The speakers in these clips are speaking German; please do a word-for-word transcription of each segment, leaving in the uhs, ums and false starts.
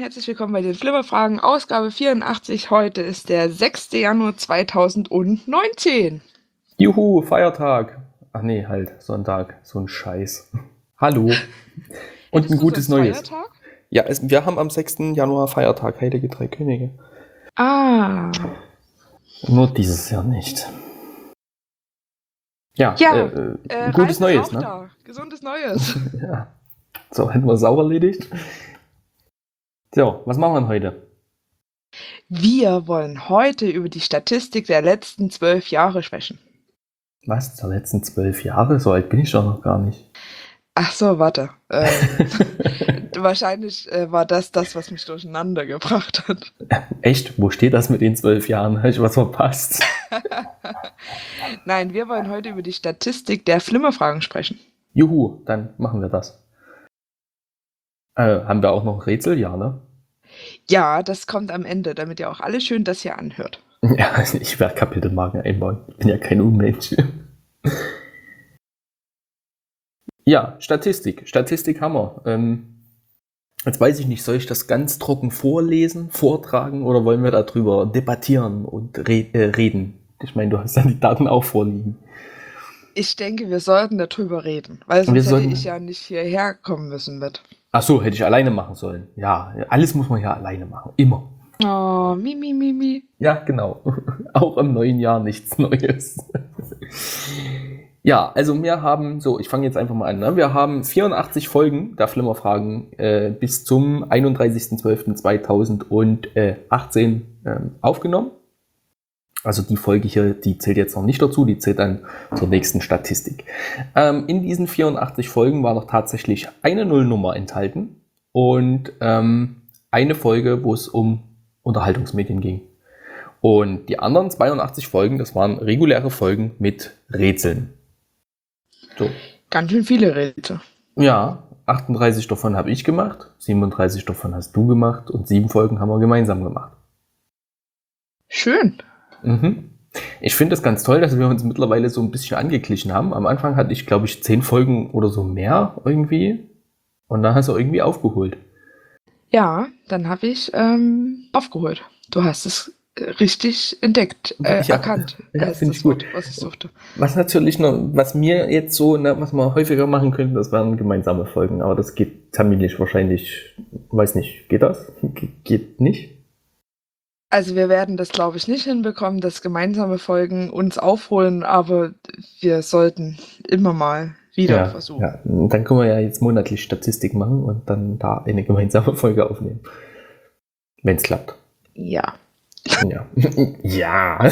herzlich willkommen bei den Flimmerfragen, Ausgabe vierundachtzig. Heute ist der sechster Januar zweitausendneunzehn. Juhu, Feiertag. Ach nee, halt, Sonntag, so ein Scheiß. Hallo. Und ein gutes du Neues. Feiertag? Ja, es, wir haben am sechster Januar Feiertag, Heilige Drei Könige. Ah. Nur dieses Jahr nicht. Ja, Ja, äh, äh, gutes Ralf ist Neues, auch ne? da. Gesundes Neues. Ja. So, hätten wir es sauber erledigt. So, was machen wir denn heute? Wir wollen heute über die Statistik der letzten zwölf Jahre sprechen. Was, der letzten zwölf Jahre? So alt bin ich doch noch gar nicht. Ach so, warte. Ähm, wahrscheinlich äh, war das das, was mich durcheinander gebracht hat. Echt? Wo steht das mit den zwölf Jahren? Habe ich was verpasst? Nein, wir wollen heute über die Statistik der Flimmerfragen sprechen. Juhu, dann machen wir das. Äh, haben wir auch noch ein Rätsel? Ja, ne? Ja, das kommt am Ende, damit ihr auch alle schön das hier anhört. Ja, ich werde Kapitelmarken einbauen. Ich bin ja kein Unmensch. Ja, Statistik. Statistik haben wir. Ähm, jetzt weiß ich nicht, soll ich das ganz trocken vorlesen, vortragen oder wollen wir darüber debattieren und re- äh, reden? Ich meine, du hast ja die Daten auch vorliegen. Ich denke, wir sollten darüber reden, weil sonst Wir hätte sollten- ich ja nicht hierher kommen müssen mit. Ach so, hätte ich alleine machen sollen. Ja, alles muss man ja alleine machen. Immer. Oh, mi, mi, mi, mi. Ja, genau. Auch im neuen Jahr nichts Neues. Ja, also wir haben, so, ich fange jetzt einfach mal an, ne? Wir haben vierundachtzig Folgen der Flimmerfragen äh, bis zum einunddreißigster zwölfter zweitausendachtzehn ähm, aufgenommen. Also die Folge hier, die zählt jetzt noch nicht dazu, die zählt dann zur nächsten Statistik. Ähm, in diesen vierundachtzig Folgen war noch tatsächlich eine Nullnummer enthalten und ähm, eine Folge, wo es um Unterhaltungsmedien ging. Und die anderen zweiundachtzig Folgen, das waren reguläre Folgen mit Rätseln. So. Ganz schön viele Rätsel. Ja, achtunddreißig davon habe ich gemacht, siebenunddreißig davon hast du gemacht und sieben Folgen haben wir gemeinsam gemacht. Schön. Mhm. Ich finde es ganz toll, dass wir uns mittlerweile so ein bisschen angeglichen haben. Am Anfang hatte ich, glaube ich, zehn Folgen oder so mehr irgendwie. Und dann hast du irgendwie aufgeholt. Ja, dann habe ich ähm, aufgeholt. Du hast es äh, richtig entdeckt, äh, Ja, erkannt. ja, heißt finde das ich gut. Wort, was ich suchte. Was natürlich noch, was mir jetzt so, ne, was wir häufiger machen könnten, das wären gemeinsame Folgen. Aber das geht terminlich wahrscheinlich, weiß nicht, geht das? Ge- Geht nicht? Also wir werden das, glaube ich, nicht hinbekommen, dass gemeinsame Folgen uns aufholen, aber wir sollten immer mal wieder Ja, versuchen. ja. Dann können wir ja jetzt monatlich Statistik machen und dann da eine gemeinsame Folge aufnehmen. Wenn es klappt. Ja. Ja. Ja.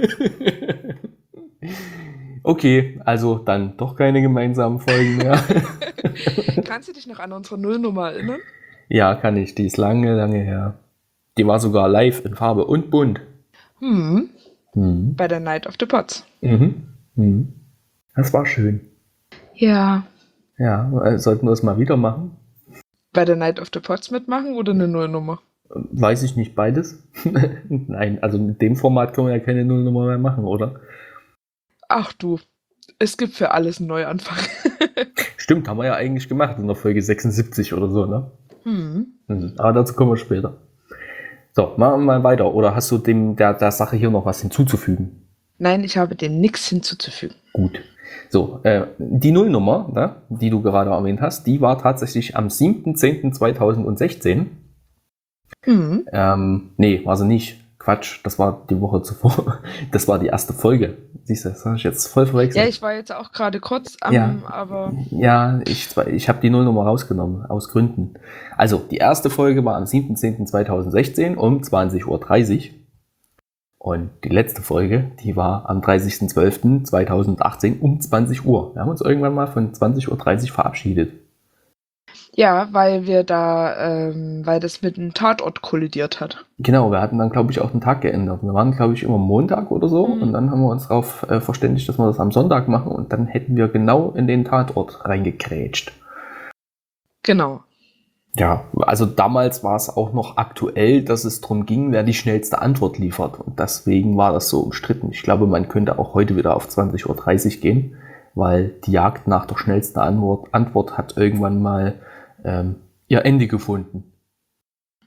Okay, also dann doch keine gemeinsamen Folgen mehr. Kannst du dich noch an unsere Nullnummer erinnern? Ja, kann ich. Die ist lange, lange her. Die war sogar live in Farbe und bunt. Hm, Mhm. bei der Night of the Pots. Mhm. Mhm. Das war schön. Ja. Ja, äh, sollten wir es mal wieder machen? Bei der Night of the Pots mitmachen oder eine Nullnummer? Weiß ich nicht, beides? Nein, also mit dem Format können wir ja keine Nullnummer mehr machen, oder? Ach du, es gibt für alles einen Neuanfang. Stimmt, haben wir ja eigentlich gemacht in der Folge sechsundsiebzig oder so, ne? Hm. Mhm. Aber dazu kommen wir später. So, machen wir mal weiter. Oder hast du dem der, der Sache hier noch was hinzuzufügen? Nein, ich habe dem nichts hinzuzufügen. Gut. So, äh, die Nullnummer, ne, die du gerade erwähnt hast, die war tatsächlich am siebter zehnter zweitausendsechzehn. Hm. Ähm, nee, war sie nicht. Quatsch, das war die Woche zuvor. Das war die erste Folge. Siehst du, das habe ich jetzt voll verwechselt. Ja, ich war jetzt auch gerade kurz am, Ja. aber Ja, ich, ich habe die Nullnummer rausgenommen, aus Gründen. Also, die erste Folge war am siebter zehnter zweitausendsechzehn um zwanzig Uhr dreißig. Und die letzte Folge, die war am dreißigster zwölfter zweitausendachtzehn um zwanzig Uhr. Wir haben uns irgendwann mal von zwanzig Uhr dreißig verabschiedet. ja, weil wir da, ähm, weil das mit einem Tatort kollidiert hat. Genau, wir hatten dann, glaube ich, auch den Tag geändert. Wir waren, glaube ich, immer Montag oder so. Mhm. Und dann haben wir uns darauf äh, verständigt, dass wir das am Sonntag machen. Und dann hätten wir genau in den Tatort reingekrätscht. Genau. Ja, also damals war es auch noch aktuell, dass es darum ging, wer die schnellste Antwort liefert. Und deswegen war das so umstritten. Ich glaube, man könnte auch heute wieder auf zwanzig Uhr dreißig gehen, weil die Jagd nach der schnellsten Antwort, Antwort hat irgendwann mal ähm, ihr Ende gefunden.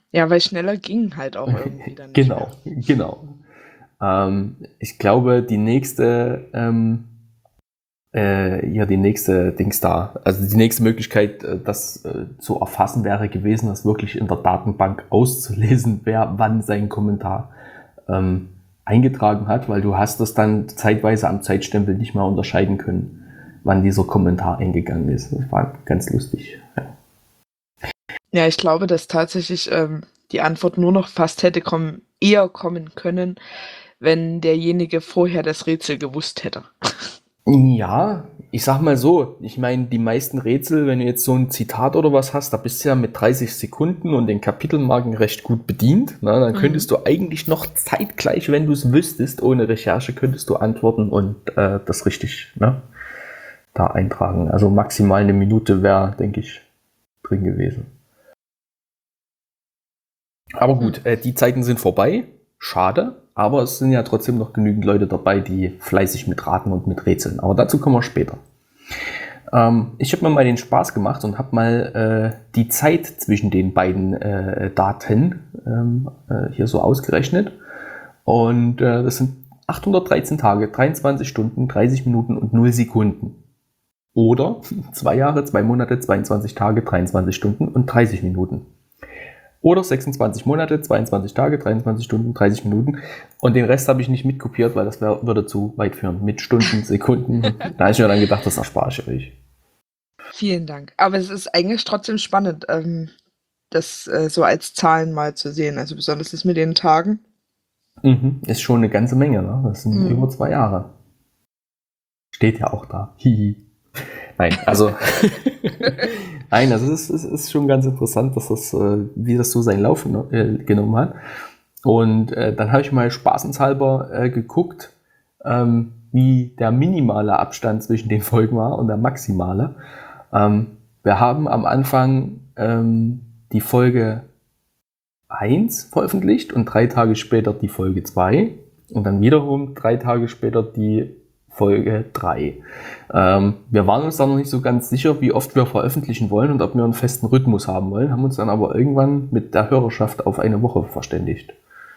Ja, weil schneller ging halt auch irgendwie dann nicht Genau, genau. Ähm, ich glaube, die nächste, ähm, äh, ja, die nächste Dings da, also die nächste Möglichkeit, äh, das äh, zu erfassen, wäre gewesen, das wirklich in der Datenbank auszulesen, wer wann seinen Kommentar ähm, eingetragen hat, weil du hast das dann zeitweise am Zeitstempel nicht mehr unterscheiden können, wann dieser Kommentar eingegangen ist. Das war ganz lustig. Ja. Ja, ich glaube, dass tatsächlich ähm, die Antwort nur noch fast hätte kommen, eher kommen können, wenn derjenige vorher das Rätsel gewusst hätte. Ja, ich sag mal so, ich meine, die meisten Rätsel, wenn du jetzt so ein Zitat oder was hast, da bist du ja mit dreißig Sekunden und den Kapitelmarken recht gut bedient. Na, dann könntest Mhm. du eigentlich noch zeitgleich, wenn du es wüsstest, ohne Recherche, könntest du antworten und äh, das richtig, ne, da eintragen. Also maximal eine Minute wäre, denke ich, drin gewesen. Aber gut, äh, die Zeiten sind vorbei. Schade. Aber es sind ja trotzdem noch genügend Leute dabei, die fleißig mitraten und miträtseln. Aber dazu kommen wir später. Ähm, ich habe mir mal den Spaß gemacht und habe mal äh, die Zeit zwischen den beiden äh, Daten ähm, äh, hier so ausgerechnet. Und äh, das sind achthundertdreizehn Tage, dreiundzwanzig Stunden, dreißig Minuten und null Sekunden. Oder zwei Jahre, zwei Monate, zweiundzwanzig Tage, dreiundzwanzig Stunden und dreißig Minuten. Oder sechsundzwanzig Monate, zweiundzwanzig Tage, dreiundzwanzig Stunden, dreißig Minuten. Und den Rest habe ich nicht mitkopiert, weil das wär, würde zu weit führen. Mit Stunden, Sekunden. Da habe ich mir dann gedacht, das erspare ich euch. Vielen Dank. Aber es ist eigentlich trotzdem spannend, ähm, das äh, so als Zahlen mal zu sehen. Also besonders das mit den Tagen. Mhm. Ist schon eine ganze Menge, ne? Das sind Mhm. über zwei Jahre. Steht ja auch da. Hihi. Nein, also. Nein, also es ist, es ist schon ganz interessant, dass das, äh, wie das so seinen Lauf äh, genommen hat. Und äh, dann habe ich mal spaßenshalber äh, geguckt, ähm, wie der minimale Abstand zwischen den Folgen war und der maximale. Ähm, wir haben am Anfang ähm, die Folge eins veröffentlicht und drei Tage später die Folge zwei und dann wiederum drei Tage später die Folge drei. Ähm, wir waren uns da noch nicht so ganz sicher, wie oft wir veröffentlichen wollen und ob wir einen festen Rhythmus haben wollen, haben uns dann aber irgendwann mit der Hörerschaft auf eine Woche verständigt.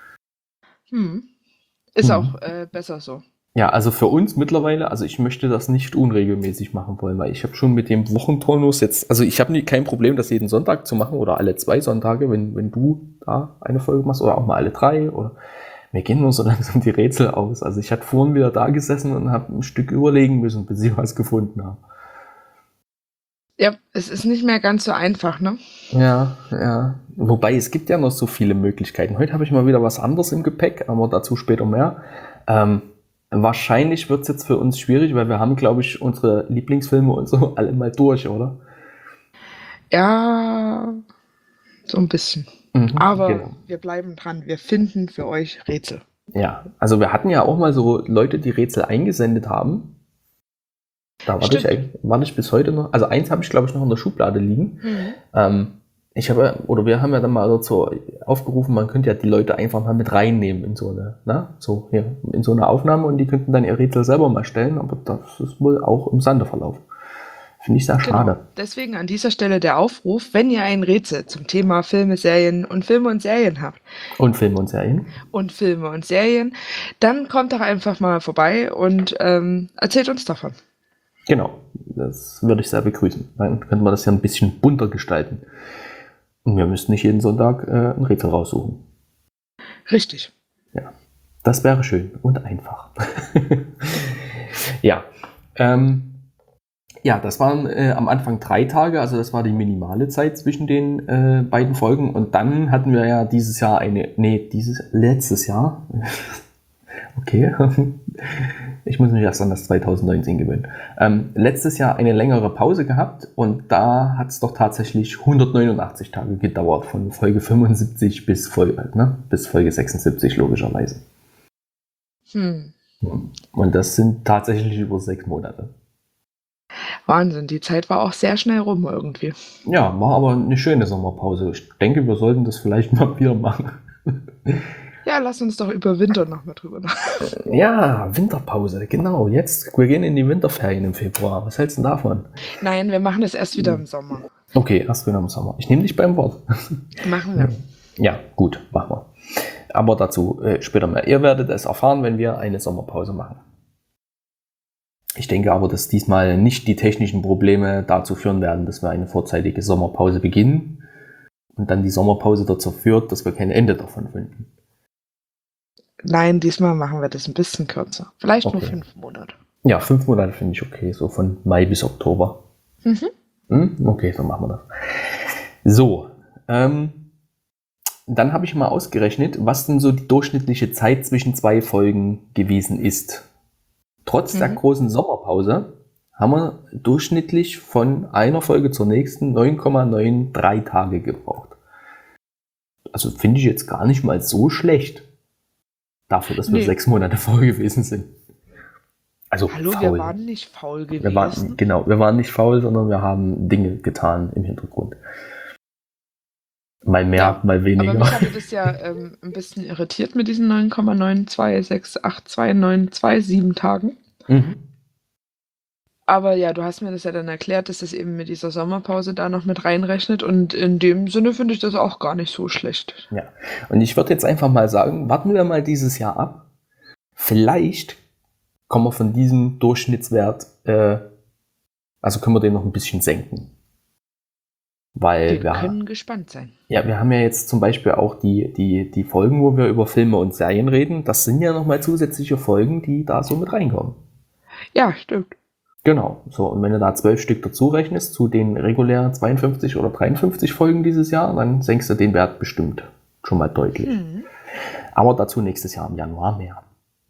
Hm. Ist Mhm. auch äh, besser so. Ja, also für uns mittlerweile, also ich möchte das nicht unregelmäßig machen wollen, weil ich habe schon mit dem Wochenturnus jetzt, also ich habe kein Problem, das jeden Sonntag zu machen oder alle zwei Sonntage, wenn, wenn du da eine Folge machst oder auch mal alle drei oder mir gehen nur so langsam die Rätsel aus. Also ich hatte vorhin wieder da gesessen und habe ein Stück überlegen müssen, bis ich was gefunden habe. Ja, es ist nicht mehr ganz so einfach, ne? Ja, ja. Wobei es gibt ja noch so viele Möglichkeiten. Heute habe ich mal wieder was anderes im Gepäck, aber dazu später mehr. Ähm, wahrscheinlich wird es jetzt für uns schwierig, weil wir haben, glaube ich, unsere Lieblingsfilme und so alle mal durch, oder? Ja, so ein bisschen. Mhm, Aber genau. wir bleiben dran. Wir finden für euch Rätsel. Ja, also wir hatten ja auch mal so Leute, die Rätsel eingesendet haben. Da warte ich, Stimmt. eigentlich- warte ich bis heute noch. Also eins habe ich, glaube ich, noch in der Schublade liegen. Mhm. Ähm, ich habe, oder wir haben ja dann mal dazu aufgerufen, man könnte ja die Leute einfach mal mit reinnehmen in so eine, na, so hier, in so eine Aufnahme und die könnten dann ihr Rätsel selber mal stellen, aber das ist wohl auch im Sande verlaufen. Finde ich sehr schade. Genau. Deswegen an dieser Stelle der Aufruf, wenn ihr ein Rätsel zum Thema Filme, Serien und Filme und Serien habt Und Filme und Serien. und Filme und Serien, dann kommt doch einfach mal vorbei und ähm, erzählt uns davon. Genau, das würde ich sehr begrüßen. Dann könnte man das ja ein bisschen bunter gestalten. Und wir müssten nicht jeden Sonntag äh, ein Rätsel raussuchen. Richtig. Ja, das wäre schön und einfach. Ja, ähm, ja, das waren äh, am Anfang drei Tage, also das war die minimale Zeit zwischen den äh, beiden Folgen. Und dann hatten wir ja dieses Jahr eine, nee, dieses, letztes Jahr, okay, ich muss mich erst an das zwanzig neunzehn gewöhnen, ähm, letztes Jahr eine längere Pause gehabt und da hat es doch tatsächlich hundertneunundachtzig Tage gedauert, von Folge fünfundsiebzig bis Folge, ne, bis Folge sechsundsiebzig logischerweise. Hm. Und das sind tatsächlich über sechs Monate. Wahnsinn, die Zeit war auch sehr schnell rum irgendwie. Ja, war aber eine schöne Sommerpause. Ich denke, wir sollten das vielleicht mal wieder machen. Ja, lass uns doch über Winter noch mal drüber nachdenken. Ja, Winterpause, genau. Jetzt, wir gehen in die Winterferien im Februar. Was hältst du davon? Nein, wir machen das erst wieder im Sommer. Okay, erst wieder im Sommer. Ich nehme dich beim Wort. Machen wir. Ja, gut, machen wir. Aber dazu äh, später mehr. Ihr werdet es erfahren, wenn wir eine Sommerpause machen. Ich denke aber, dass diesmal nicht die technischen Probleme dazu führen werden, dass wir eine vorzeitige Sommerpause beginnen und dann die Sommerpause dazu führt, dass wir kein Ende davon finden. Nein, diesmal machen wir das ein bisschen kürzer. Vielleicht Okay. nur fünf Monate. Ja, fünf Monate finde ich okay, so von Mai bis Oktober. Mhm. Hm? Okay, so machen wir das. So, ähm, dann habe ich mal ausgerechnet, was denn so die durchschnittliche Zeit zwischen zwei Folgen gewesen ist. Trotz mhm. der großen Sommerpause haben wir durchschnittlich von einer Folge zur nächsten neun Komma drei Tage gebraucht. Also finde ich jetzt gar nicht mal so schlecht. Dafür, dass wir nee. sechs Monate faul gewesen sind. Also Hallo, faul. wir waren nicht faul gewesen. Wir waren, genau, wir waren nicht faul, sondern wir haben Dinge getan im Hintergrund. Mal mehr, ja, mal weniger. Aber mich hatte das ja ähm, ein bisschen irritiert mit diesen neun Komma neun zwei sechs acht zwei neun zwei sieben Tagen. Mhm. Aber ja, du hast mir das ja dann erklärt, dass das eben mit dieser Sommerpause da noch mit reinrechnet. Und in dem Sinne finde ich das auch gar nicht so schlecht. Ja, und ich würde jetzt einfach mal sagen, warten wir mal dieses Jahr ab. Vielleicht kommen wir von diesem Durchschnittswert, äh, also können wir den noch ein bisschen senken. Weil wir, wir können gespannt sein. Ja, wir haben ja jetzt zum Beispiel auch die, die, die Folgen, wo wir über Filme und Serien reden. Das sind ja nochmal zusätzliche Folgen, die da so mit reinkommen. Ja, stimmt. Genau. So, und wenn du da zwölf Stück dazu rechnest, zu den regulär zweiundfünfzig oder dreiundfünfzig Folgen dieses Jahr, dann senkst du den Wert bestimmt schon mal deutlich. Mhm. Aber dazu nächstes Jahr im Januar mehr.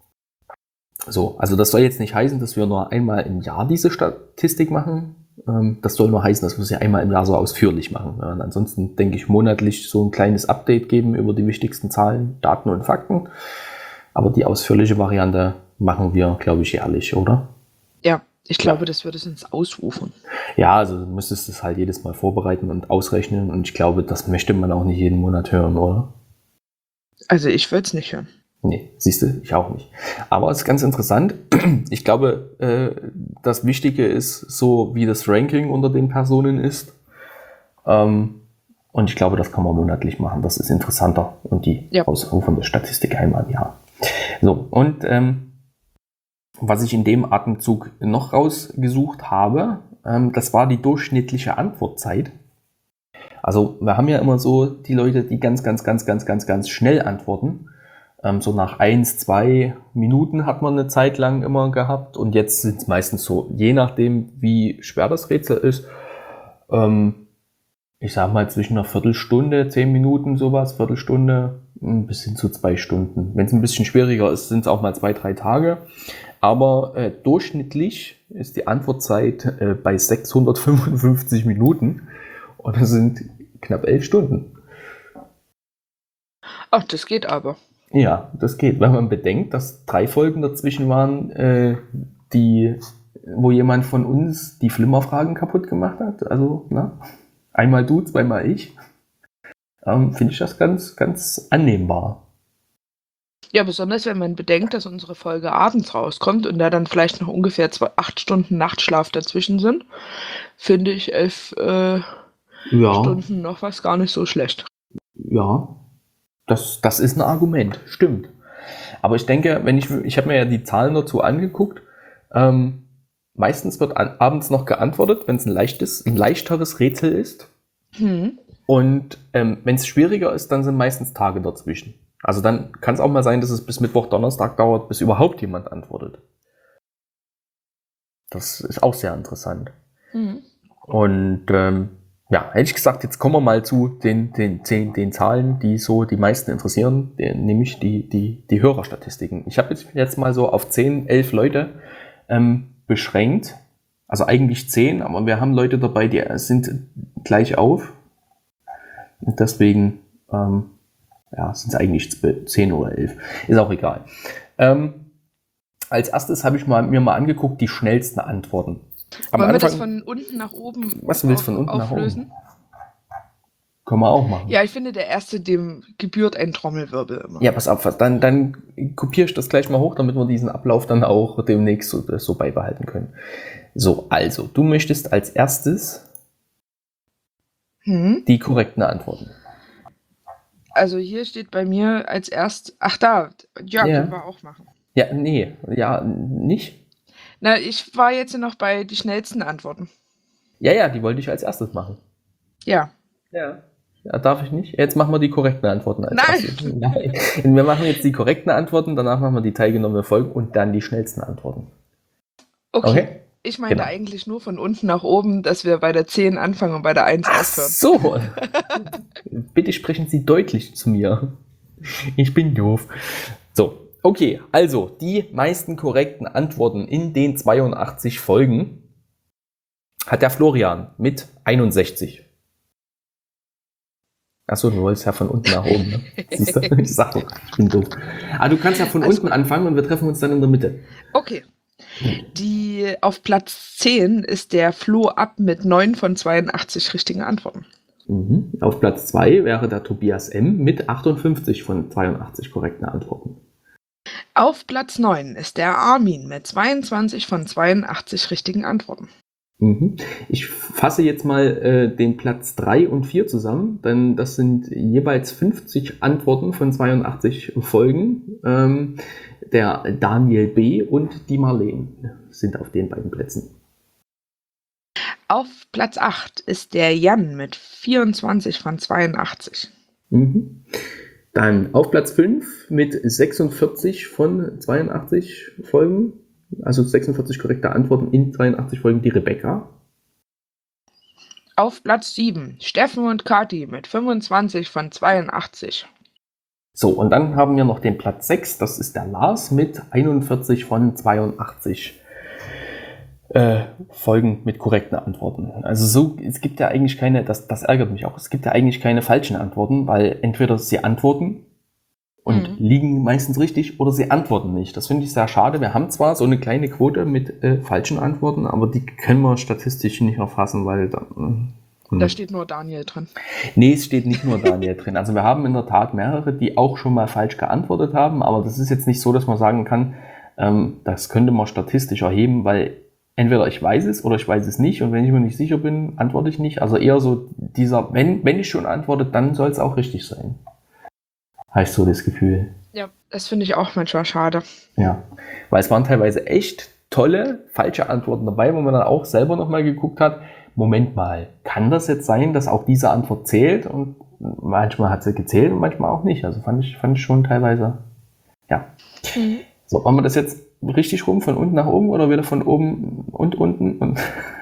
So, also das soll jetzt nicht heißen, dass wir nur einmal im Jahr diese Statistik machen. Das soll nur heißen, dass wir sie einmal im Jahr so ausführlich machen. Und ansonsten denke ich monatlich so ein kleines Update geben über die wichtigsten Zahlen, Daten und Fakten. Aber die ausführliche Variante machen wir, glaube ich, jährlich, oder? Ja, ich glaube, ja. Das würde es ins Ausufern. Ja, also du müsstest es halt jedes Mal vorbereiten und ausrechnen. Und ich glaube, das möchte man auch nicht jeden Monat hören, oder? Also ich würde es nicht hören. Nee, siehst du, ich auch nicht. Aber es ist ganz interessant. Ich glaube, äh, das Wichtige ist so, wie das Ranking unter den Personen ist. Ähm, und ich glaube, das kann man monatlich machen. Das ist interessanter. Und die ja. ausufernde Statistik einmal im Jahr. So, und ähm, was ich in dem Atemzug noch rausgesucht habe, ähm, das war die durchschnittliche Antwortzeit. Also wir haben ja immer so die Leute, die ganz, ganz, ganz, ganz, ganz, ganz schnell antworten. So nach eins, zwei Minuten hat man eine Zeit lang immer gehabt und jetzt sind es meistens so, je nachdem wie schwer das Rätsel ist, ähm, ich sag mal zwischen einer Viertelstunde, zehn Minuten sowas, Viertelstunde bis hin zu zwei Stunden. Wenn es ein bisschen schwieriger ist, sind es auch mal zwei, drei Tage. Aber äh, durchschnittlich ist die Antwortzeit äh, bei sechshundertfünfundfünfzig Minuten und das sind knapp elf Stunden. Ach, das geht aber. Ja, das geht, wenn man bedenkt, dass drei Folgen dazwischen waren, äh, die, wo jemand von uns die Flimmerfragen kaputt gemacht hat. Also, na, einmal du, zweimal ich. Ähm, finde ich das ganz, ganz annehmbar. Ja, besonders wenn man bedenkt, dass unsere Folge abends rauskommt und da dann vielleicht noch ungefähr zwei, acht Stunden Nachtschlaf dazwischen sind, finde ich elf äh, ja. Stunden noch was gar nicht so schlecht. Ja. Das, das ist ein Argument, stimmt. Aber ich denke, wenn ich, ich habe mir ja die Zahlen dazu angeguckt, ähm, meistens wird an, abends noch geantwortet, wenn es ein leichtes, ein leichteres Rätsel ist. Hm. Und ähm, wenn es schwieriger ist, dann sind meistens Tage dazwischen. Also dann kann es auch mal sein, dass es bis Mittwoch, Donnerstag dauert, bis überhaupt jemand antwortet. Das ist auch sehr interessant. Hm. Und ähm, ja, hätte ich gesagt, jetzt kommen wir mal zu den, den, den, den Zahlen, die so die meisten interessieren, nämlich die, die, die Hörerstatistiken. Ich habe jetzt, jetzt mal so auf zehn, elf Leute ähm, beschränkt. Also eigentlich zehn, aber wir haben Leute dabei, die sind gleich auf. Und deswegen ähm, ja, sind es eigentlich zehn oder elf. Ist auch egal. Ähm, als erstes habe ich mal, mir mal angeguckt, die schnellsten Antworten. Am Wollen Anfang, wir das von unten nach oben was du willst, auf, von unten auflösen? Nach oben? Können wir auch machen. Ja, ich finde, der erste, dem gebührt ein Trommelwirbel immer. Ja, pass auf, dann, dann kopiere ich das gleich mal hoch, damit wir diesen Ablauf dann auch demnächst so, so beibehalten können. So, also, du möchtest als erstes hm? die korrekten Antworten. Also hier steht bei mir als erst, ach da, ja, Ja. können wir auch machen. Ja, nee, ja, nicht? Na, ich war jetzt noch bei die schnellsten Antworten. Ja, ja, die wollte ich als erstes machen. Ja. Ja. Ja, darf ich nicht? Jetzt machen wir die korrekten Antworten als Nein. erstes. Nein. Wir machen jetzt die korrekten Antworten, danach machen wir die teilgenommene Folge und dann die schnellsten Antworten. Okay. Okay? Ich meinte Genau. eigentlich nur von unten nach oben, dass wir bei der zehn anfangen und bei der eins Ach aufhören. so. Bitte sprechen Sie deutlich zu mir. Ich bin doof. So, okay. Also, die meisten korrekten Antworten in den zweiundachtzig Folgen hat der Florian mit einundsechzig. Achso, du wolltest ja von unten nach oben. Ne? Siehst du? Ich sag doch, ich bin doof. Aber du kannst ja von Also, unten anfangen und wir treffen uns dann in der Mitte. Okay. Die auf Platz zehn ist der Flo Ab mit neun von zweiundachtzig richtigen Antworten. Mhm. Auf Platz zwei wäre der Tobias M. mit achtundfünfzig von zweiundachtzig korrekten Antworten. Auf Platz neun ist der Armin mit zweiundzwanzig von zweiundachtzig richtigen Antworten. Mhm. Ich fasse jetzt mal äh, den Platz drei und vier zusammen, denn das sind jeweils fünfzig Antworten von zweiundachtzig Folgen. Ähm, der Daniel B. und die Marleen sind auf den beiden Plätzen. Auf Platz acht ist der Jan mit vierundzwanzig von zweiundachtzig. Mhm. Dann auf Platz fünf mit sechsundvierzig von zweiundachtzig Folgen, also sechsundvierzig korrekte Antworten in zweiundachtzig Folgen, die Rebecca. Auf Platz sieben Steffen und Kathi mit fünfundzwanzig von zweiundachtzig. So, und dann haben wir noch den Platz sechs, das ist der Lars mit einundvierzig von zweiundachtzig äh, Folgen mit korrekten Antworten. Also so, es gibt ja eigentlich keine, das, das ärgert mich auch, es gibt ja eigentlich keine falschen Antworten, weil entweder sie antworten und mhm. liegen meistens richtig oder sie antworten nicht. Das finde ich sehr schade. Wir haben zwar so eine kleine Quote mit äh, falschen Antworten, aber die können wir statistisch nicht erfassen, weil dann... Da steht nur Daniel drin. Nee, es steht nicht nur Daniel drin. Also wir haben in der Tat mehrere, die auch schon mal falsch geantwortet haben, aber das ist jetzt nicht so, dass man sagen kann, ähm, das könnte man statistisch erheben, weil entweder ich weiß es oder ich weiß es nicht und wenn ich mir nicht sicher bin, antworte ich nicht. Also eher so dieser, wenn, wenn ich schon antworte, dann soll es auch richtig sein. Habe ich so das Gefühl. Ja, das finde ich auch manchmal schade. Ja, weil es waren teilweise echt tolle, falsche Antworten dabei, wo man dann auch selber nochmal geguckt hat, Moment mal, kann das jetzt sein, dass auch diese Antwort zählt? Und manchmal hat sie gezählt und manchmal auch nicht. Also fand ich, fand ich schon teilweise, ja. Mhm. So, machen wir das jetzt richtig rum, von unten nach oben oder wieder von oben und unten? Und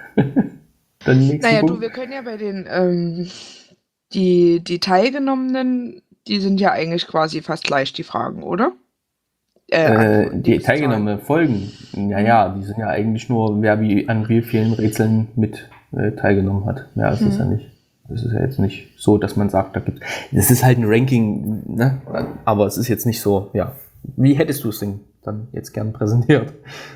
dann naja, Punkt? Du, wir können ja bei den, ähm, die, die Teilgenommenen, die sind ja eigentlich quasi fast gleich, die Fragen, oder? Äh, äh, die teilgenommenen Folgen, ja, ja, die sind ja eigentlich nur, wer wie an wie vielen Rätseln mit äh, teilgenommen hat. Mehr ist es hm. ja nicht. Das ist ja jetzt nicht so, dass man sagt, da gibt das ist halt ein Ranking, ne? Aber es ist jetzt nicht so, ja. Wie hättest du es denn dann jetzt gern präsentiert?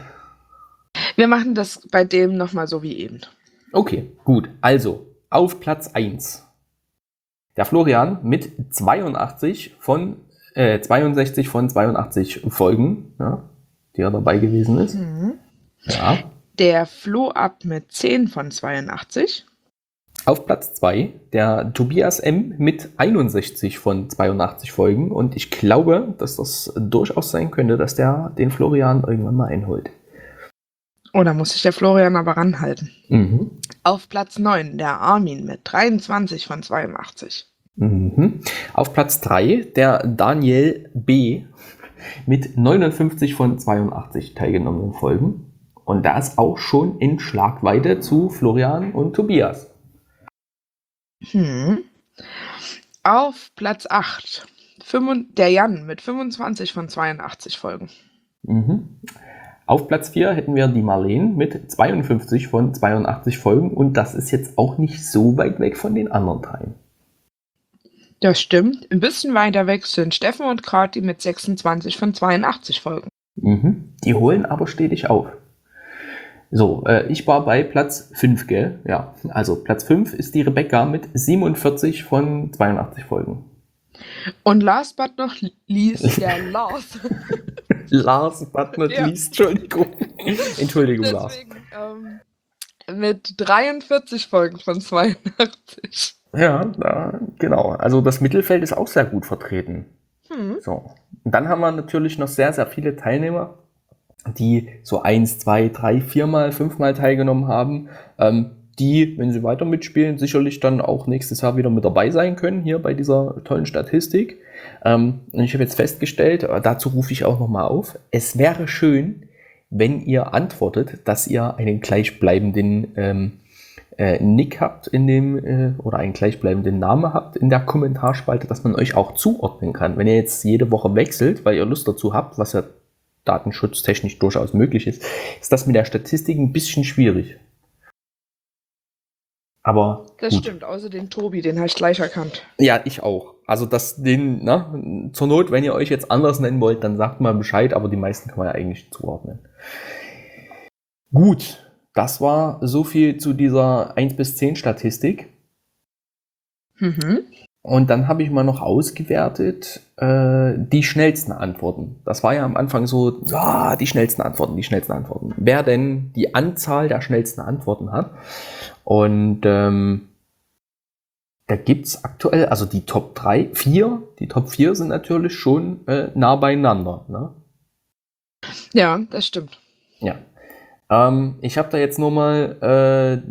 Wir machen das bei dem nochmal so wie eben. Okay, gut. Also, auf Platz eins. Der Florian mit zweiundachtzig von Äh, zweiundsechzig von zweiundachtzig Folgen, ja, die er dabei gewesen ist. Mhm. Ja. Der Flo Ab mit zehn von zweiundachtzig. Auf Platz zwei der Tobias M. mit einundsechzig von zweiundachtzig Folgen. Und ich glaube, dass das durchaus sein könnte, dass der den Florian irgendwann mal einholt. Oh, da muss sich der Florian aber ranhalten. Mhm. Auf Platz neun der Armin mit dreiundzwanzig von zweiundachtzig. Mhm. Auf Platz drei der Daniel B. mit neunundfünfzig von zweiundachtzig teilgenommenen Folgen. Und da ist auch schon in Schlagweite zu Florian und Tobias. Hm. Auf Platz acht der Jan mit fünfundzwanzig von zweiundachtzig Folgen. Mhm. Auf Platz vier hätten wir die Marleen mit zweiundfünfzig von zweiundachtzig Folgen. Und das ist jetzt auch nicht so weit weg von den anderen dreien. Das stimmt. Ein bisschen weiter weg sind Steffen und Kathi mit sechsundzwanzig von zweiundachtzig Folgen. Mhm. Die holen aber stetig auf. So, äh, ich war bei Platz fünf, gell? Ja, also Platz fünf ist die Rebecca mit siebenundvierzig von zweiundachtzig Folgen. Und last but not least der Lars. Last but not ja. least, Entschuldigung. Entschuldigung, Lars. Ähm, mit dreiundvierzig Folgen von zweiundachtzig. Ja, da, genau. Also das Mittelfeld ist auch sehr gut vertreten. Hm. So. Und dann haben wir natürlich noch sehr, sehr viele Teilnehmer, die so eins, zwei, drei, viermal, fünfmal teilgenommen haben, ähm, die, wenn sie weiter mitspielen, sicherlich dann auch nächstes Jahr wieder mit dabei sein können, hier bei dieser tollen Statistik. Ähm, und ich habe jetzt festgestellt, dazu rufe ich auch nochmal auf, es wäre schön, wenn ihr antwortet, dass ihr einen gleichbleibenden ähm, äh, Nick habt in dem äh, oder einen gleichbleibenden Namen habt in der Kommentarspalte, dass man euch auch zuordnen kann. Wenn ihr jetzt jede Woche wechselt, weil ihr Lust dazu habt, was ja datenschutztechnisch durchaus möglich ist, ist das mit der Statistik ein bisschen schwierig. Aber das gut. Stimmt, außer den Tobi, den habe ich gleich erkannt. Ja, ich auch. Also das, den, ne, zur Not, wenn ihr euch jetzt anders nennen wollt, dann sagt mal Bescheid, aber die meisten kann man ja eigentlich zuordnen. Gut, das war so viel zu dieser eins bis zehn Statistik. Mhm. Und dann habe ich mal noch ausgewertet äh, die schnellsten Antworten. Das war ja am Anfang so, ja, die schnellsten Antworten, die schnellsten Antworten. Wer denn die Anzahl der schnellsten Antworten hat. Und ähm, da gibt es aktuell, also die Top drei, vier, die Top vier sind natürlich schon äh, nah beieinander. Ne? Ja, das stimmt. Ja. Ähm, ich habe da jetzt nur mal äh,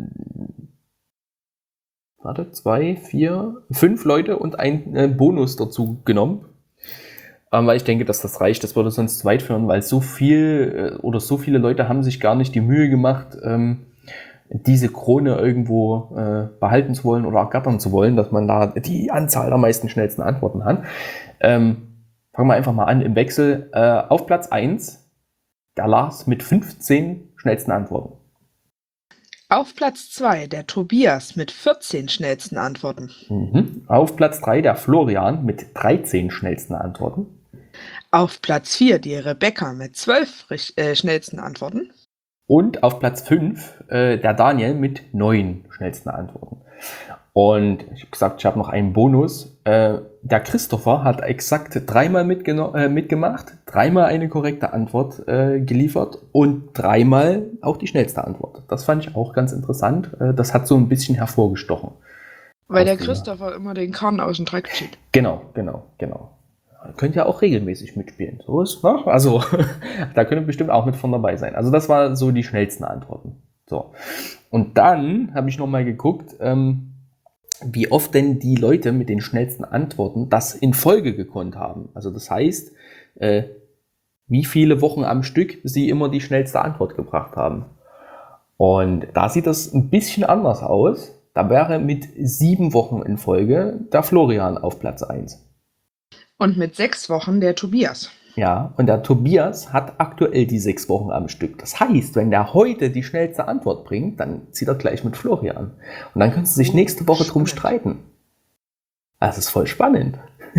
warte, zwei, vier, fünf Leute und einen äh, Bonus dazu genommen. Ähm, weil ich denke, dass das reicht. Das würde sonst zu weit führen, weil so viel äh, oder so viele Leute haben sich gar nicht die Mühe gemacht, ähm, diese Krone irgendwo äh, behalten zu wollen oder ergattern zu wollen, dass man da die Anzahl der meisten schnellsten Antworten hat. Ähm, fangen wir einfach mal an im Wechsel. Äh, auf Platz eins, der Lars mit fünfzehn schnellsten Antworten. Auf Platz zwei der Tobias mit vierzehn schnellsten Antworten. Mhm. Auf Platz drei der Florian mit dreizehn schnellsten Antworten. Auf Platz vier die Rebecca mit zwölf äh, schnellsten Antworten. Und auf Platz fünf äh, der Daniel mit neun schnellsten Antworten. Und ich habe gesagt, ich habe noch einen Bonus. Äh, der Christopher hat exakt dreimal äh, mitgemacht, dreimal eine korrekte Antwort äh, geliefert und dreimal auch die schnellste Antwort. Das fand ich auch ganz interessant. Äh, das hat so ein bisschen hervorgestochen. Weil der Christopher immer den Kahn aus dem Dreck zieht. Genau, genau, genau. Ihr könnt ja auch regelmäßig mitspielen. So ist, ne? Also, da könnt ihr bestimmt auch mit von dabei sein. Also, das war so die schnellsten Antworten. So. Und dann habe ich nochmal geguckt, ähm, wie oft denn die Leute mit den schnellsten Antworten das in Folge gekonnt haben. Also, das heißt, äh, wie viele Wochen am Stück sie immer die schnellste Antwort gebracht haben. Und da sieht das ein bisschen anders aus. Da wäre mit sieben Wochen in Folge der Florian auf Platz eins. Und mit sechs Wochen der Tobias. Ja, und der Tobias hat aktuell die sechs Wochen am Stück. Das heißt, wenn der heute die schnellste Antwort bringt, dann zieht er gleich mit Florian. Und dann können sie sich nächste Woche drum streiten. Das ist voll spannend.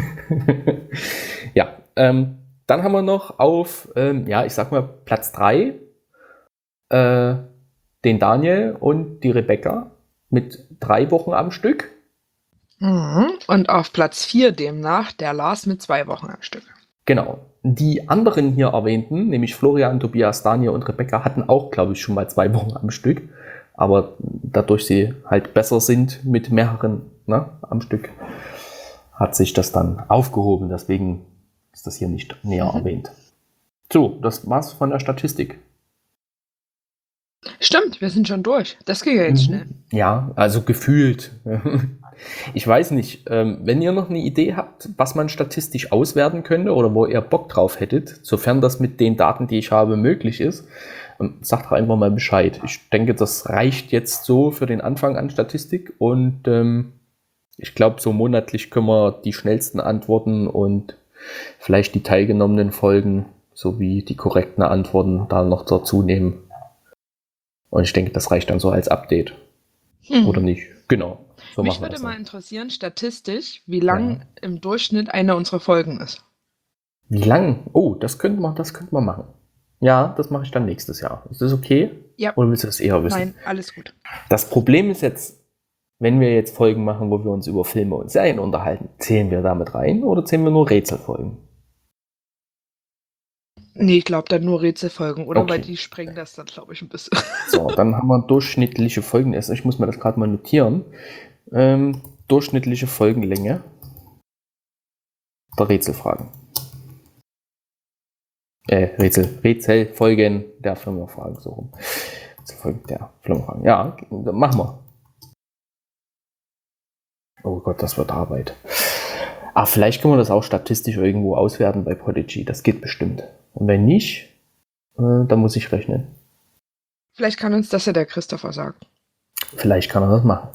Ja, ähm, dann haben wir noch auf, ähm, ja, ich sag mal, Platz drei äh, den Daniel und die Rebecca mit drei Wochen am Stück. Und auf Platz vier demnach der Lars mit zwei Wochen am Stück. Genau. Die anderen hier erwähnten, nämlich Florian, Tobias, Daniel und Rebecca, hatten auch, glaube ich, schon mal zwei Wochen am Stück. Aber dadurch sie halt besser sind mit mehreren ne, am Stück, hat sich das dann aufgehoben. Deswegen ist das hier nicht näher mhm. erwähnt. So, das war's von der Statistik. Stimmt, wir sind schon durch. Das ging ja jetzt mhm. schnell. Ja, also gefühlt. Ich weiß nicht, ähm, wenn ihr noch eine Idee habt, was man statistisch auswerten könnte oder wo ihr Bock drauf hättet, sofern das mit den Daten, die ich habe, möglich ist, ähm, sagt doch einfach mal Bescheid. Ich denke, das reicht jetzt so für den Anfang an Statistik und ähm, ich glaube, so monatlich können wir die schnellsten Antworten und vielleicht die teilgenommenen Folgen sowie die korrekten Antworten da noch dazu nehmen. Und ich denke, das reicht dann so als Update. Hm. Oder nicht? Genau. So Mich würde mal interessieren, statistisch, wie lang ja. im Durchschnitt eine unserer Folgen ist. Wie lang? Oh, das könnte man, das könnte man machen. Ja, das mache ich dann nächstes Jahr. Ist das okay? Ja. Oder willst du das eher wissen? Nein, alles gut. Das Problem ist jetzt, wenn wir jetzt Folgen machen, wo wir uns über Filme und Serien unterhalten, zählen wir damit rein oder zählen wir nur Rätselfolgen? Nee, ich glaube dann nur Rätselfolgen, oder? Okay. Weil die sprengen das dann, glaube ich, ein bisschen. So, dann haben wir durchschnittliche Folgen. Ich muss mir das gerade mal notieren. Ähm, durchschnittliche Folgenlänge der Rätselfragen? Äh, Rätsel, Rätselfolgen der Flimmerfragen, so rum. Folgen der Flimmerfragen. Ja, machen wir. Oh Gott, das wird Arbeit. Ah, vielleicht können wir das auch statistisch irgendwo auswerten bei Podigy. Das geht bestimmt. Und wenn nicht, äh, dann muss ich rechnen. Vielleicht kann uns das ja der Christopher sagen. Vielleicht kann er das machen.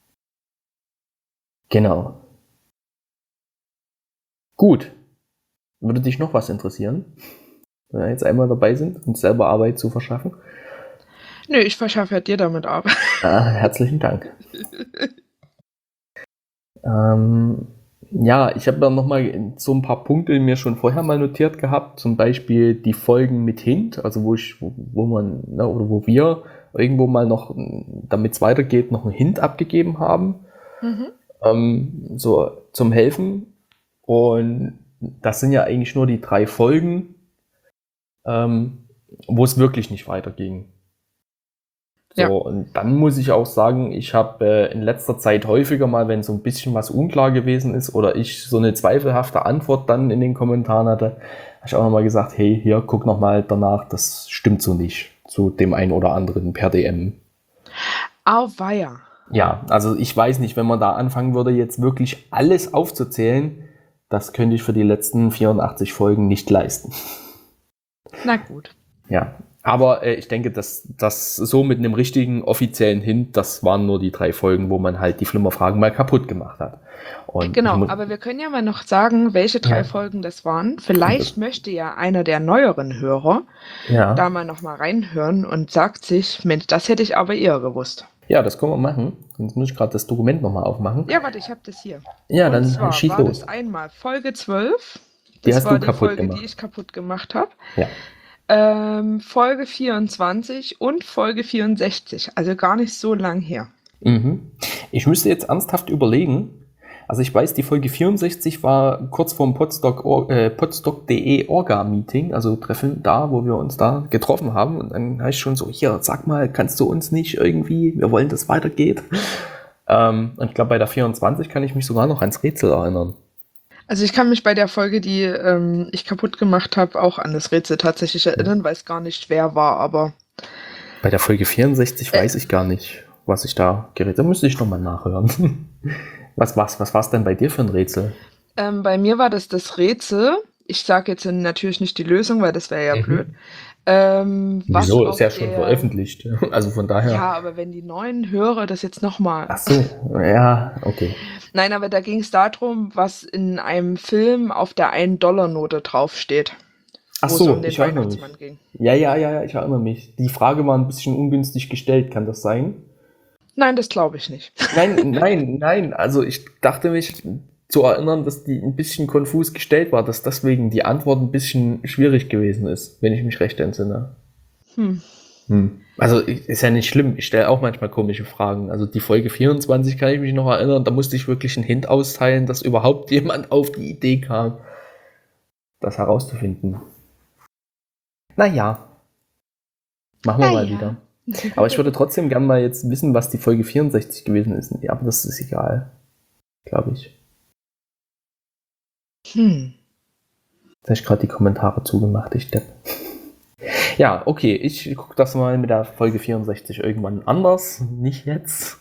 Genau. Gut. Würde dich noch was interessieren, wenn wir jetzt einmal dabei sind, uns selber Arbeit zu verschaffen? Nö, ich verschaffe ja dir damit Arbeit. Ah, herzlichen Dank. ähm, ja, ich habe dann nochmal so ein paar Punkte mir schon vorher mal notiert gehabt, zum Beispiel die Folgen mit Hint, also wo ich, wo, wo man, ne, oder wo wir irgendwo mal noch, damit es weitergeht, noch einen Hint abgegeben haben, mhm. ähm, so zum Helfen. Und das sind ja eigentlich nur die drei Folgen, ähm, wo es wirklich nicht weiterging. So, ja. Und dann muss ich auch sagen, ich habe äh, in letzter Zeit häufiger mal, wenn so ein bisschen was unklar gewesen ist oder ich so eine zweifelhafte Antwort dann in den Kommentaren hatte, habe ich auch nochmal gesagt, hey, hier, guck nochmal danach, das stimmt so nicht, zu dem einen oder anderen per D M. Auweia. Ja, also ich weiß nicht, wenn man da anfangen würde, jetzt wirklich alles aufzuzählen, das könnte ich für die letzten vierundachtzig Folgen nicht leisten. Na gut. Ja, aber äh, ich denke, dass das so mit einem richtigen offiziellen Hint, das waren nur die drei Folgen, wo man halt die Flimmerfragen mal kaputt gemacht hat. Und genau, mu- aber wir können ja mal noch sagen, welche drei ja. Folgen das waren. Vielleicht das möchte ja einer der neueren Hörer ja. da mal noch mal reinhören und sagt sich, Mensch, das hätte ich aber eher gewusst. Ja, das können wir machen. Jetzt muss ich gerade das Dokument nochmal aufmachen. Ja, warte, ich habe das hier. Ja, und dann zwar schieß war los. das einmal Folge zwölf. Das die hast war du die kaputt Folge, gemacht. die ich kaputt gemacht habe. Ja. Ähm, Folge vierundzwanzig und Folge vierundsechzig, also gar nicht so lang her. Mhm. Ich müsste jetzt ernsthaft überlegen, also ich weiß, die Folge vierundsechzig war kurz vorm Podstock, äh, podstock.de Orga-Meeting, also Treffen da, wo wir uns da getroffen haben und dann habe ich schon so, hier, sag mal, kannst du uns nicht irgendwie, wir wollen, dass es weitergeht. Ähm, und ich glaube, bei der vierundzwanzig kann ich mich sogar noch ans Rätsel erinnern. Also ich kann mich bei der Folge, die ähm, ich kaputt gemacht habe, auch an das Rätsel tatsächlich erinnern, weil es gar nicht schwer war, aber... Bei der Folge vierundsechzig äh, weiß ich gar nicht, was ich da geredet habe. Da müsste ich nochmal nachhören. Was war's, was war's denn bei dir für ein Rätsel? Ähm, bei mir war das das Rätsel. Ich sage jetzt natürlich nicht die Lösung, weil das wäre ja mhm. blöd. Ähm, was Wieso? Ist ja der... schon veröffentlicht. Also von daher. Ja, aber wenn die neuen Hörer das jetzt nochmal... Ach so, ja, okay. Nein, aber da ging es darum, was in einem Film auf der ein Dollar Note draufsteht. Ach so, um den ich erinnere mich. Ging. Ja, ja, ja, ja, ich erinnere mich. Die Frage war ein bisschen ungünstig gestellt, kann das sein? Nein, das glaube ich nicht. Nein, nein, nein. Also ich dachte mich zu erinnern, dass die ein bisschen konfus gestellt war, dass deswegen die Antwort ein bisschen schwierig gewesen ist, wenn ich mich recht entsinne. Hm. Hm. Also ist ja nicht schlimm, ich stelle auch manchmal komische Fragen. Also die Folge vierundzwanzig kann ich mich noch erinnern, da musste ich wirklich einen Hint austeilen, dass überhaupt jemand auf die Idee kam, das herauszufinden. Naja, machen wir Na mal ja. wieder. Aber ich würde trotzdem gerne mal jetzt wissen, was die Folge vierundsechzig gewesen ist. Ja, aber das ist egal, glaube ich. Hm. Jetzt habe ich gerade die Kommentare zugemacht, ich Depp. Ja, okay, ich gucke das mal mit der Folge vierundsechzig irgendwann anders, nicht jetzt.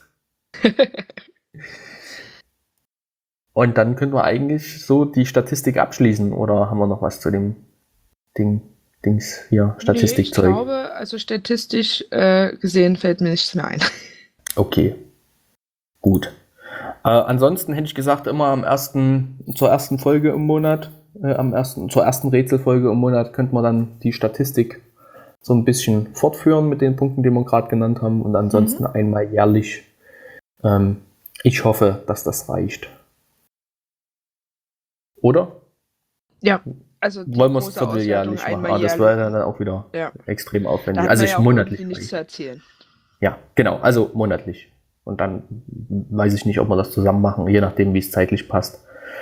Und dann können wir eigentlich so die Statistik abschließen, oder haben wir noch was zu dem Ding, Dings hier, Statistikzeug? Nee, ich glaube, also statistisch äh, gesehen fällt mir nichts mehr ein. Okay, gut. Äh, ansonsten hätte ich gesagt, immer am ersten, zur ersten Folge im Monat, äh, am ersten, zur ersten Rätselfolge im Monat könnte man dann die Statistik so ein bisschen fortführen mit den Punkten, die wir gerade genannt haben, und ansonsten mhm. einmal jährlich. Ähm, ich hoffe, dass das reicht. Oder? Ja, also wollen wir es vierteljährlich machen. Ah, das wäre dann auch wieder ja. extrem aufwendig. Also ich ja monatlich. Nichts zu erzählen. Ja, genau, also monatlich. Und dann weiß ich nicht, ob wir das zusammen machen, je nachdem, wie es zeitlich passt.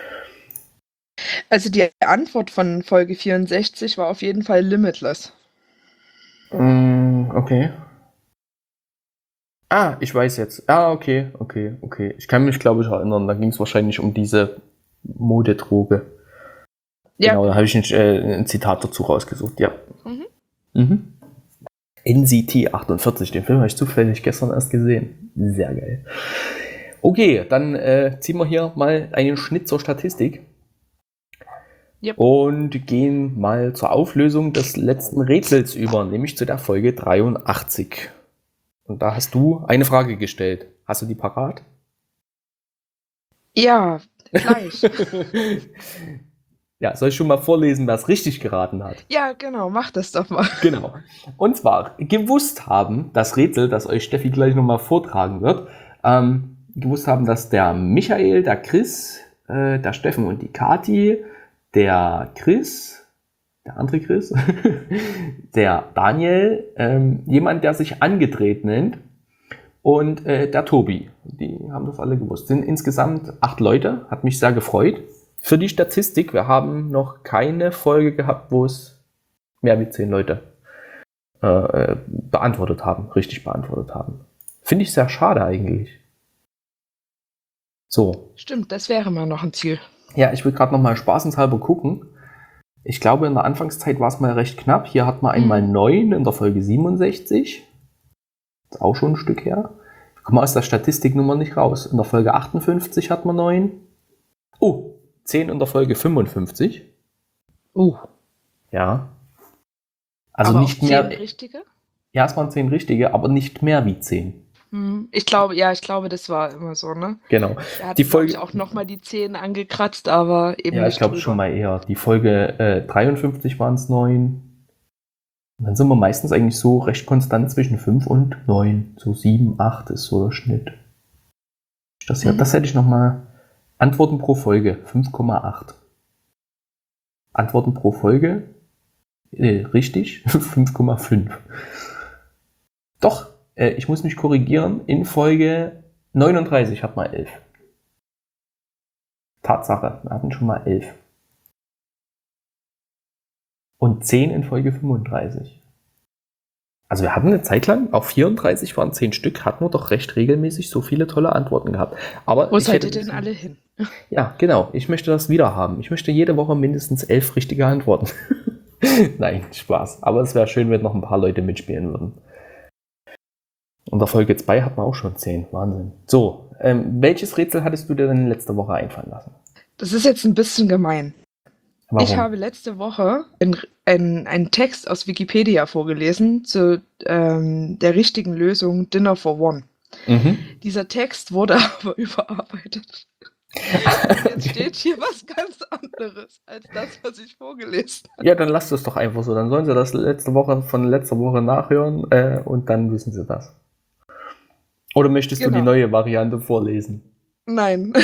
Also die Antwort von Folge vierundsechzig war auf jeden Fall Limitless. Mm, okay. Ah, ich weiß jetzt. Ah, okay, okay, okay. Ich kann mich, glaube ich, erinnern. Da ging es wahrscheinlich um diese Modedroge. Ja. Genau, da habe ich ein, äh, ein Zitat dazu rausgesucht, ja. Mhm. Mhm. N C T achtundvierzig, den Film habe ich zufällig gestern erst gesehen. Sehr geil. Okay, dann äh, ziehen wir hier mal einen Schnitt zur Statistik. Yep. Und gehen mal zur Auflösung des letzten Rätsels über, nämlich zu der Folge dreiundachtzig. Und da hast du eine Frage gestellt. Hast du die parat? Ja, gleich. Ja, soll ich schon mal vorlesen, wer es richtig geraten hat? Ja, genau, mach das doch mal. Genau. Und zwar gewusst haben, das Rätsel, das euch Steffi gleich nochmal vortragen wird, ähm, gewusst haben, dass der Michael, der Chris, äh, der Steffen und die Kati, der Chris, der andere Chris, der Daniel, ähm, jemand, der sich angedreht nennt, und äh, der Tobi. Die haben das alle gewusst. Sind insgesamt acht Leute, hat mich sehr gefreut. Für die Statistik, wir haben noch keine Folge gehabt, wo es mehr wie zehn Leute äh, beantwortet haben, richtig beantwortet haben. Finde ich sehr schade eigentlich. So. Stimmt, das wäre mal noch ein Ziel. Ja, ich will gerade noch mal spaßenshalber gucken. Ich glaube, in der Anfangszeit war es mal recht knapp. Hier hat man einmal mhm. neun in der Folge siebenundsechzig. Das ist auch schon ein Stück her. Kommen wir aus der Statistiknummer nicht raus. In der Folge achtundfünfzig hat man neun. Oh, zehn in der Folge fünfundfünfzig. Oh. Ja. Also aber nicht zehn mehr. Richtige? Ja, es waren zehn richtige, aber nicht mehr wie zehn. Hm, ich glaube, ja, ich glaube, das war immer so, ne? Genau. Er hat, die Folge ich, auch nochmal die zehn angekratzt, aber eben ja, nicht ich glaube schon mal eher. Die Folge äh, dreiundfünfzig waren es neun. Und dann sind wir meistens eigentlich so recht konstant zwischen fünf und neun. So sieben, acht ist so der Schnitt. Das, hier, mhm. das hätte ich nochmal. Antworten pro Folge, fünf Komma acht. Antworten pro Folge, äh, richtig, fünf Komma fünf. Doch, äh, ich muss mich korrigieren, in Folge neununddreißig hat man elf. Tatsache, wir hatten schon mal elf. Und zehn in Folge fünfunddreißig. Also wir hatten eine Zeit lang, auf vierunddreißig waren zehn Stück, hatten wir doch recht regelmäßig so viele tolle Antworten gehabt. Aber wo seid ihr denn alle hin? Ja, genau. Ich möchte das wieder haben. Ich möchte jede Woche mindestens elf richtige Antworten. Nein, Spaß. Aber es wäre schön, wenn noch ein paar Leute mitspielen würden. Und der Folge zwei hat man auch schon zehn. Wahnsinn. So, ähm, welches Rätsel hattest du dir denn letzte Woche einfallen lassen? Das ist jetzt ein bisschen gemein. Warum? Ich habe letzte Woche einen ein Text aus Wikipedia vorgelesen zu ähm, der richtigen Lösung Dinner for One. Mhm. Dieser Text wurde aber überarbeitet. Jetzt steht hier was ganz anderes als das, was ich vorgelesen habe. Ja, dann lasst es doch einfach so. Dann sollen sie das letzte Woche von letzter Woche nachhören äh, und dann wissen sie das. Oder möchtest genau. du die neue Variante vorlesen? Nein.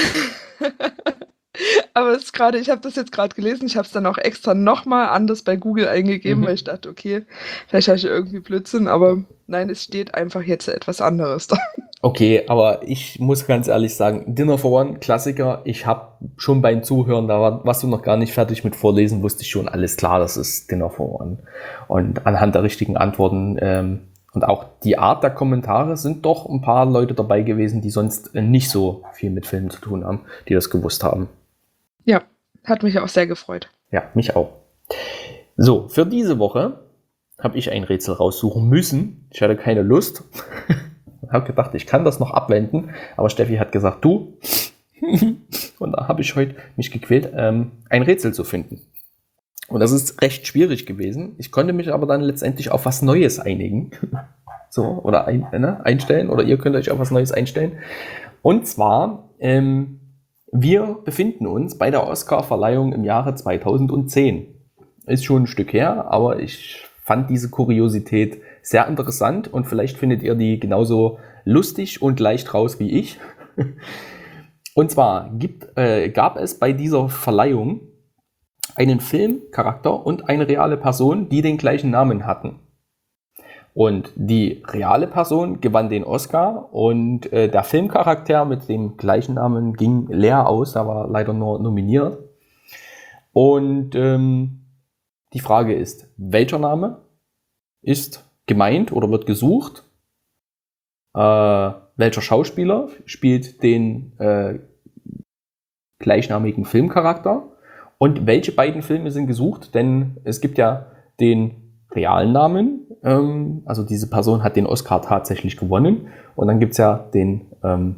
Aber es ist gerade, ich habe das jetzt gerade gelesen, ich habe es dann auch extra nochmal anders bei Google eingegeben, mhm. weil ich dachte, okay, vielleicht habe ich irgendwie Blödsinn, aber nein, es steht einfach jetzt etwas anderes da. Okay, aber ich muss ganz ehrlich sagen, Dinner for One, Klassiker, ich habe schon beim Zuhören, da war, warst du noch gar nicht fertig mit Vorlesen, wusste ich schon, alles klar, das ist Dinner for One. Und anhand der richtigen Antworten ähm, und auch die Art der Kommentare sind doch ein paar Leute dabei gewesen, die sonst nicht so viel mit Filmen zu tun haben, die das gewusst haben. Ja, hat mich auch sehr gefreut. Ja, mich auch. So, für diese Woche habe ich ein Rätsel raussuchen müssen. Ich hatte keine Lust. Habe gedacht, ich kann das noch abwenden. Aber Steffi hat gesagt, du. Und da habe ich heute mich gequält, ähm, ein Rätsel zu finden. Und das ist recht schwierig gewesen. Ich konnte mich aber dann letztendlich auf was Neues einigen. So, oder ein, ne, einstellen. Oder ihr könnt euch auf was Neues einstellen. Und zwar... Ähm, Wir befinden uns bei der Oscar-Verleihung im Jahre zweitausendzehn. Ist schon ein Stück her, aber ich fand diese Kuriosität sehr interessant und vielleicht findet ihr die genauso lustig und leicht raus wie ich. Und zwar gibt, äh, gab es bei dieser Verleihung einen Filmcharakter und eine reale Person, die den gleichen Namen hatten. Und die reale Person gewann den Oscar und äh, der Filmcharakter mit dem gleichen Namen ging leer aus, er war leider nur nominiert. Und ähm, die Frage ist, welcher Name ist gemeint oder wird gesucht? äh, welcher Schauspieler spielt den äh, gleichnamigen Filmcharakter und welche beiden Filme sind gesucht, denn es gibt ja den realen Namen, ähm, also diese Person hat den Oscar tatsächlich gewonnen und dann gibt es ja den, ähm,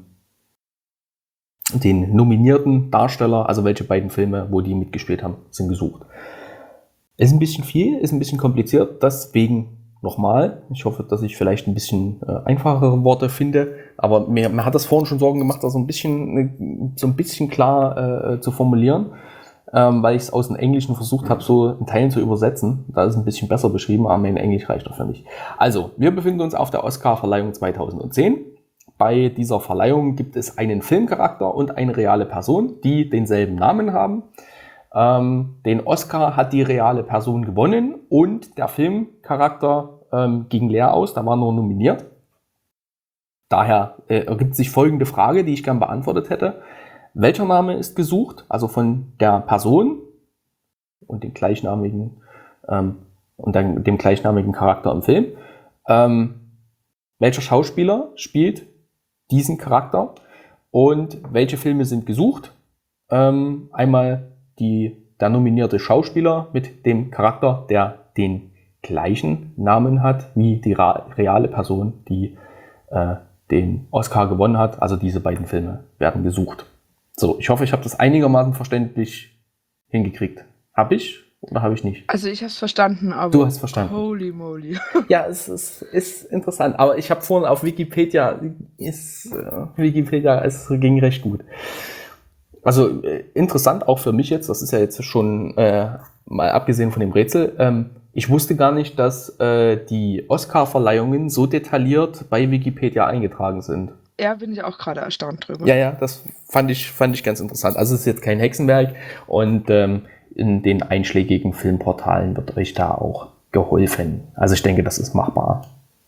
den nominierten Darsteller, also welche beiden Filme, wo die mitgespielt haben, sind gesucht. Ist ein bisschen viel, ist ein bisschen kompliziert, deswegen nochmal. Ich hoffe, dass ich vielleicht ein bisschen äh, einfachere Worte finde, aber mir, mir hat das vorhin schon Sorgen gemacht, das so ein bisschen, so ein bisschen klar äh, zu formulieren, ähm, weil ich es aus dem Englischen versucht habe, so in Teilen zu übersetzen. Da ist es ein bisschen besser beschrieben, aber mein Englisch reicht dafür nicht. Also, wir befinden uns auf der Oscar-Verleihung zweitausendzehn. Bei dieser Verleihung gibt es einen Filmcharakter und eine reale Person, die denselben Namen haben. Ähm, den Oscar hat die reale Person gewonnen und der Filmcharakter ähm, ging leer aus, da war nur nominiert. Daher äh, ergibt sich folgende Frage, die ich gern beantwortet hätte. Welcher Name ist gesucht, also von der Person und dem gleichnamigen, ähm, und dann dem gleichnamigen Charakter im Film? Ähm, welcher Schauspieler spielt diesen Charakter und welche Filme sind gesucht? Ähm, einmal die, der nominierte Schauspieler mit dem Charakter, der den gleichen Namen hat wie die reale Person, die äh, den Oscar gewonnen hat. Also diese beiden Filme werden gesucht. So, ich hoffe, ich habe das einigermaßen verständlich hingekriegt. Habe ich oder habe ich nicht? Also ich habe es verstanden, aber du hast verstanden. Holy moly. Ja, es ist, ist interessant. Aber ich habe vorhin auf Wikipedia, ist, äh, Wikipedia, es ging recht gut. Also äh, interessant auch für mich jetzt, das ist ja jetzt schon äh, mal abgesehen von dem Rätsel, ähm, ich wusste gar nicht, dass äh, die Oscar-Verleihungen so detailliert bei Wikipedia eingetragen sind. Ja, bin ich auch gerade erstaunt drüber. Ja, ja, das fand ich, fand ich ganz interessant. Also es ist jetzt kein Hexenwerk und ähm, in den einschlägigen Filmportalen wird euch da auch geholfen. Also ich denke, das ist machbar.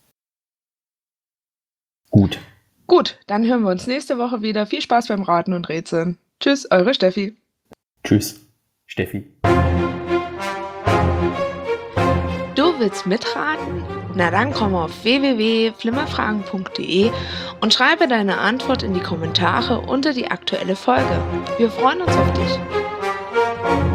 Gut. Gut, dann hören wir uns nächste Woche wieder. Viel Spaß beim Raten und Rätseln. Tschüss, eure Steffi. Tschüss, Steffi. Du willst mitraten? Na dann komm auf w w w punkt flimmerfragen punkt de und schreibe deine Antwort in die Kommentare unter die aktuelle Folge. Wir freuen uns auf dich.